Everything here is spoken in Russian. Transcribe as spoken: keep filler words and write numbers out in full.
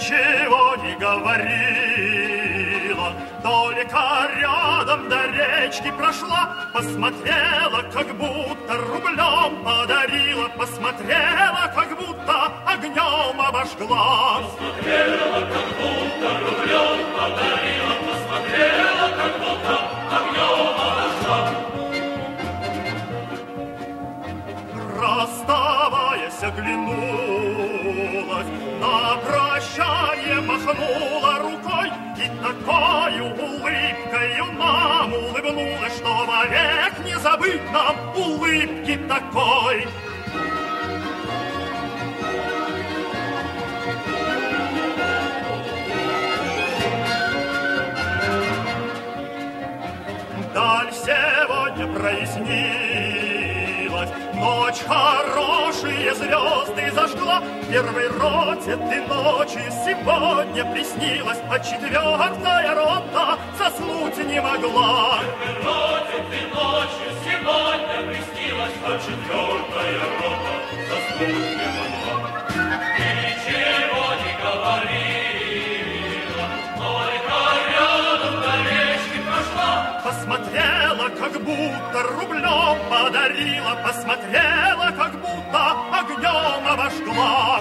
ничего не говорила, только рядом до речки прошла, посмотрела, как будто рублем подарила, посмотрела, как будто огнем обожгла. Посмотрела, как будто рублем подарила, посмотрела, как будто огнем обожгла. Расставаясь, оглянулась, на прощание махнула рукой и такою улыбкою нам улыбнулась, что вовек не забыть нам улыбки такой. Даль сегодня прояснилась, ночь хорошие звезды зажгла. Первой роте ты ночью сегодня приснилась, а четвертая рота заснуть не могла. Первой роте ты ночью сегодня приснилась, а четвертая рота заснуть не могла. Ты ничего не говорила, только рядом до речки прошла. Посмотрела, как будто рублем подарила, посмотрела, как будто огнем обожгла.